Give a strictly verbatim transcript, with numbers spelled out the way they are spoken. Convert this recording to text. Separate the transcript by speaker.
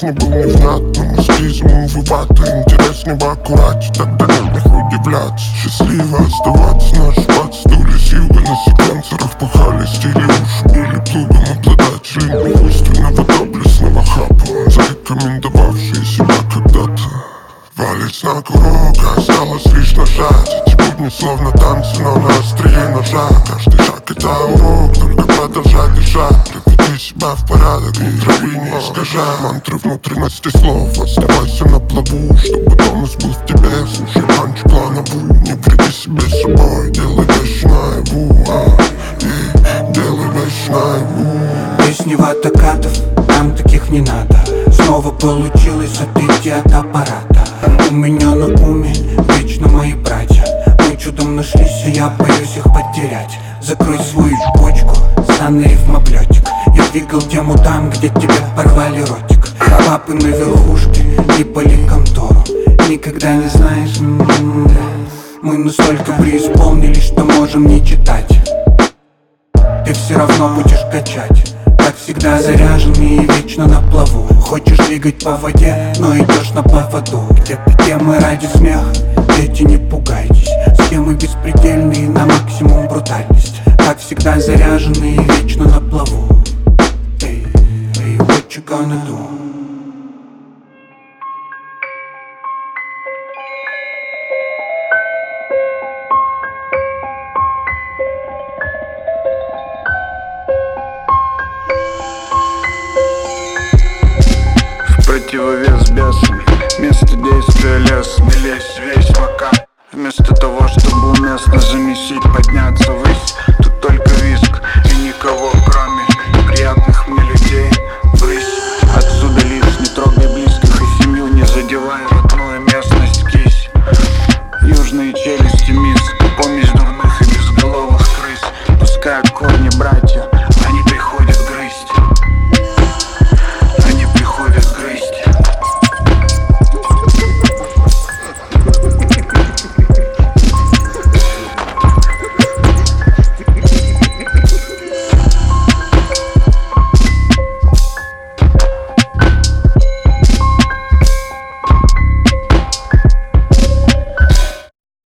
Speaker 1: не был невнятным, эскизм увыватый, интерес не в аккурате, тогда нет удивляться. Счастливо оставаться, наш бац, доли силы на секвенсорах пахали стили, уши были плугом обладателем искусственного доблестного хапа, зарекомендовавшие себя когда-то. Валить на курок, осталось лишь нажать. Эти будни словно танцы, но на острие ножа. Каждый шаг это урок, только продолжай дышать. Приведи себя в порядок, ни травы не искажай. Мантры внутренности слов, оставайся на плаву, чтобы тонус был в тебе. Слушай панч плановую, не вреди себе собой. Делай вещи наяву, а, и делай вещи наяву.
Speaker 2: Песни ватакатов, нам таких не надо. Снова получилось отойти от аппарата. У меня на уме вечно мои братья. Мы чудом нашлись, и я боюсь их потерять. Закрой свою почку, станный рифмоблетик. Я двигал тему там, где тебе порвали ротик. Папы на верхушке, липали контору. Никогда не знаешь, м-м-м, мы настолько преисполнились, что можем не читать. Ты все равно будешь качать, как всегда заряженный и вечно на плаву. Хочешь двигать по воде, но идешь на поводу. Где-то темы ради смеха, дети, не пугайтесь. Схемы беспредельные, на максимум брутальность. Как всегда заряженный и вечно на плаву. Эй, эй, what you gonna do?
Speaker 3: Противовес бесам, место действия лес. Не лезь весь пока, вместо того, чтобы уместно замесить, подняться в